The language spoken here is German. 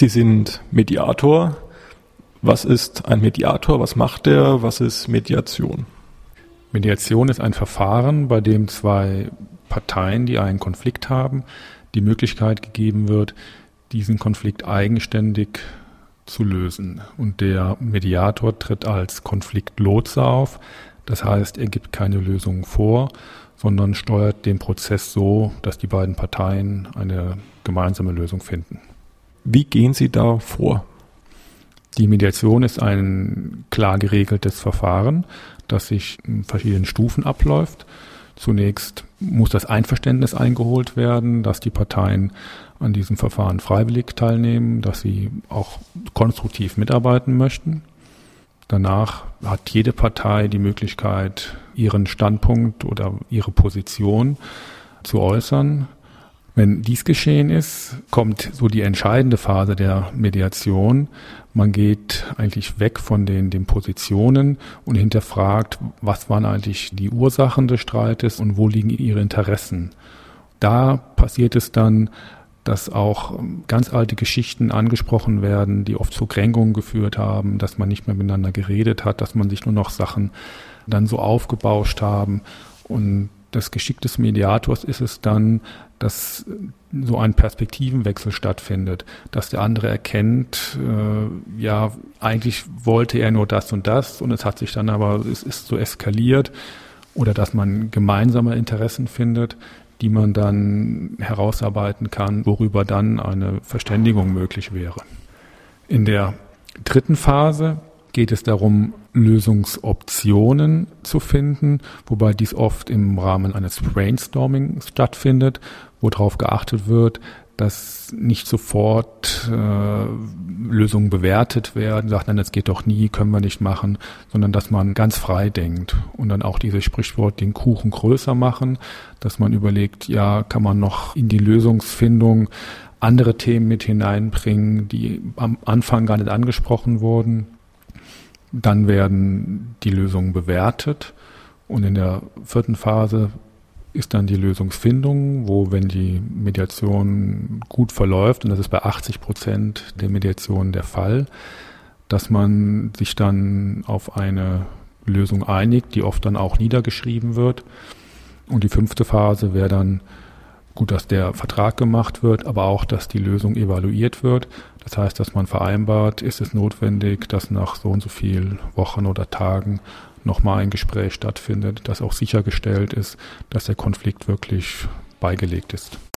Sie sind Mediator. Was ist ein Mediator? Was macht er? Was ist Mediation? Mediation ist ein Verfahren, bei dem zwei Parteien, die einen Konflikt haben, die Möglichkeit gegeben wird, diesen Konflikt eigenständig zu lösen. Und der Mediator tritt als Konfliktlotse auf. Das heißt, er gibt keine Lösung vor, sondern steuert den Prozess so, dass die beiden Parteien eine gemeinsame Lösung finden. Wie gehen Sie da vor? Die Mediation ist ein klar geregeltes Verfahren, das sich in verschiedenen Stufen abläuft. Zunächst muss das Einverständnis eingeholt werden, dass die Parteien an diesem Verfahren freiwillig teilnehmen, dass sie auch konstruktiv mitarbeiten möchten. Danach hat jede Partei die Möglichkeit, ihren Standpunkt oder ihre Position zu äußern. Wenn dies geschehen ist, kommt so die entscheidende Phase der Mediation. Man geht eigentlich weg von den Positionen und hinterfragt, was waren eigentlich die Ursachen des Streites und wo liegen ihre Interessen. Da passiert es dann, dass auch ganz alte Geschichten angesprochen werden, die oft zu Kränkungen geführt haben, dass man nicht mehr miteinander geredet hat, dass man sich nur noch Sachen dann so aufgebauscht haben. Und das Geschick des Mediators ist es dann, dass so ein Perspektivenwechsel stattfindet, dass der andere erkennt, eigentlich wollte er nur das und das und es hat sich dann aber, es ist so eskaliert, oder dass man gemeinsame Interessen findet, die man dann herausarbeiten kann, worüber dann eine Verständigung möglich wäre. In der dritten Phase geht es darum, Lösungsoptionen zu finden, wobei dies oft im Rahmen eines Brainstorming stattfindet, wo darauf geachtet wird, dass nicht sofort Lösungen bewertet werden, sagt, nein, das geht doch nie, können wir nicht machen, sondern dass man ganz frei denkt und dann auch dieses Sprichwort, den Kuchen größer machen, dass man überlegt, ja, kann man noch in die Lösungsfindung andere Themen mit hineinbringen, die am Anfang gar nicht angesprochen wurden. Dann werden die Lösungen bewertet und in der vierten Phase ist dann die Lösungsfindung, wo, wenn die Mediation gut verläuft, und das ist bei 80% der Mediation der Fall, dass man sich dann auf eine Lösung einigt, die oft dann auch niedergeschrieben wird. Und die fünfte Phase wäre dann, gut, dass der Vertrag gemacht wird, aber auch, dass die Lösung evaluiert wird. Das heißt, dass man vereinbart, ist es notwendig, dass nach so und so vielen Wochen oder Tagen nochmal ein Gespräch stattfindet, dass auch sichergestellt ist, dass der Konflikt wirklich beigelegt ist.